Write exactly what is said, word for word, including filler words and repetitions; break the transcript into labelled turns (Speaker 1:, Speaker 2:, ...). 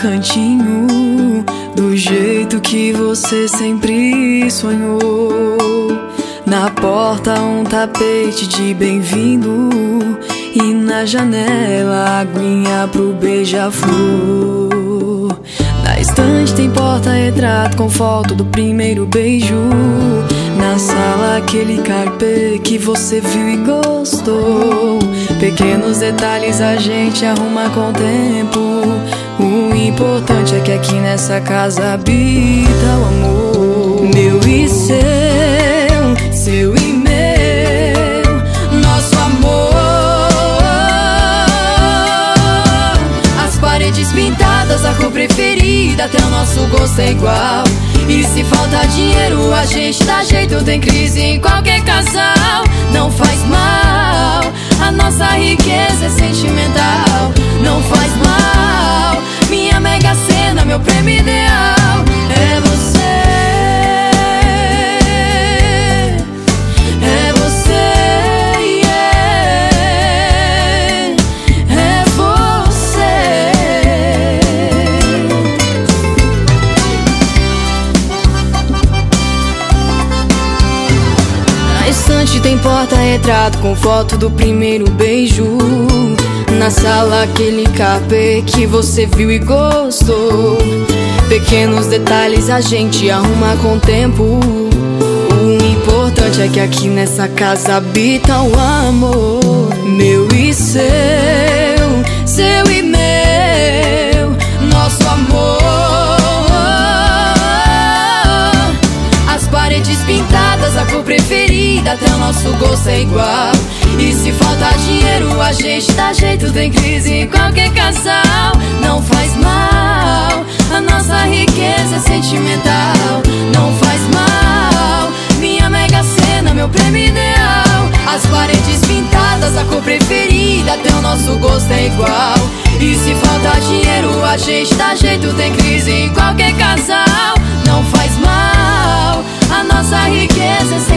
Speaker 1: cantinho, do jeito que você sempre sonhou. Na porta um tapete de bem-vindo e na janela a aguinha pro beija-flor. Na estante tem porta-retrato com foto do primeiro beijo. Na sala aquele carpê que você viu e gostou. Pequenos detalhes a gente arruma com o tempo. O importante é que aqui nessa casa habita o amor. Meu e seu, seu e meu, nosso amor. As paredes pintadas, a cor preferida, até o nosso gosto é igual. E se falta dinheiro, a gente dá jeito. Tem crise em qualquer casal. Não faz mal, a nossa riqueza é sentimental. Não faz mal, minha mega cena, meu prêmio ideal. É você, é você, yeah. É você. Na estante tem porta-retrato com foto do primeiro beijo. Na sala aquele carpê que você viu e gostou. Pequenos detalhes a gente arruma com o tempo. O importante é que aqui nessa casa habita o amor. Meu e seu, seu e meu, nosso amor. As paredes pintadas, a cor preferida, até o nosso gosto é igual. E se falta dinheiro, a gente dá jeito. Tem crise em qualquer casal. Não faz mal, a nossa riqueza é sentimental. Não faz mal, minha mega cena, meu prêmio ideal. As paredes pintadas, a cor preferida, até o nosso gosto é igual. E se falta dinheiro, a gente dá jeito. Tem crise em qualquer casal. Não faz mal, a nossa riqueza é